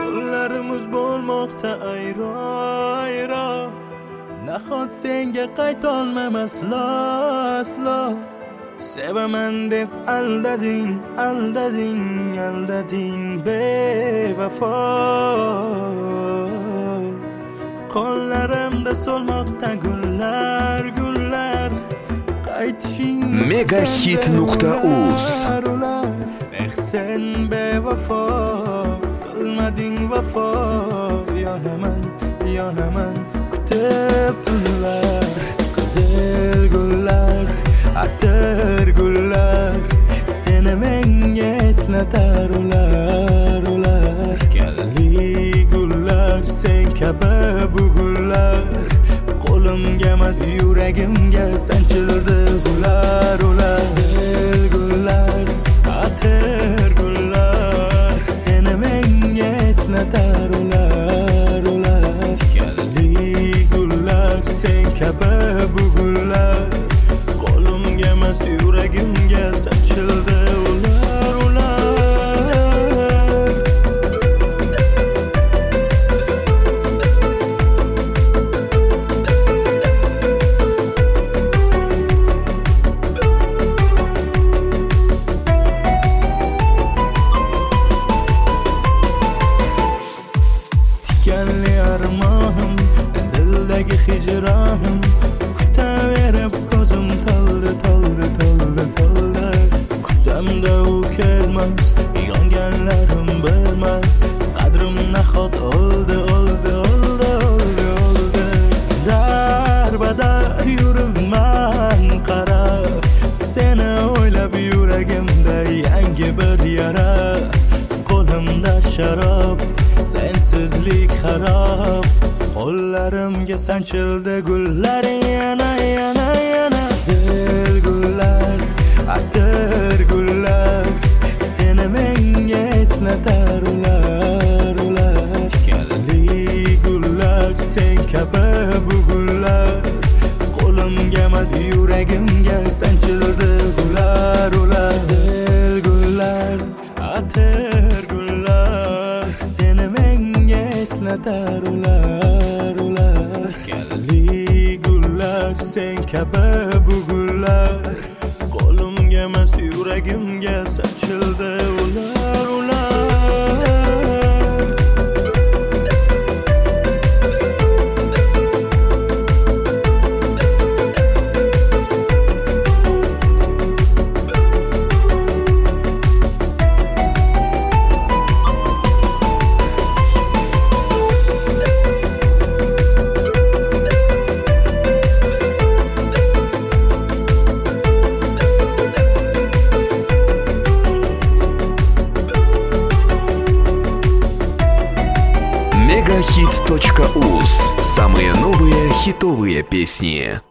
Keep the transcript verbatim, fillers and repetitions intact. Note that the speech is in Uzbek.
yo'llarimiz bo'lmoqda ayro ayro. Nahot senga qaytolmam aslo aslo. Sevaman deb aldading aldading aldading bevafo. Qo'llarimda so'lmoqda gullar gullar. Qaytishing megahit nuqta uz. Eh sen bevafo, qilmading vafo. Yonaman yonaman kutib tunlar. Qizil gullar, atir gullar, seni menga eslatar ular ular. Tikanli gullar, sen kabi bu gullar. Qo'limga emas yuragimga sanchildi ular ular. Qizil gullar, atir gullar, seni menga eslatar ular ular. Tikanli gullar, sen kabi bu gullar. Qo'limga emas yuragimga sanchildi ular ular. Tikanli armonim, dildagi hijronim, kutaverib ko'zim toldi toldi toldi toldi. Kusamda u kelmas, yonganlarim bilmas. Qadrim nahot oldi oldi oldi oldi oldi. Darbadar yuribman qarab, seni o'ylab yuragimda yangi bir yara. Qo'limda sharob, sensizlik xarob. Qo'llarimga sanchildi gullar yana yana yana. Qizil gullar, atir gullar, seni menga eslatar ular ular. Tikanli gullar, sen kabi bu gullar. Qo'limga emas yuragimga sanchildi ular ular. Qizil gullar, atir gullar, seni menga eslatar ular ular. Tikanli gullar, sen kabi bu gullar. Qo'limga emas yuragimga sanchildi ular ular. мегахит точка уз. Самые новые хитовые песни.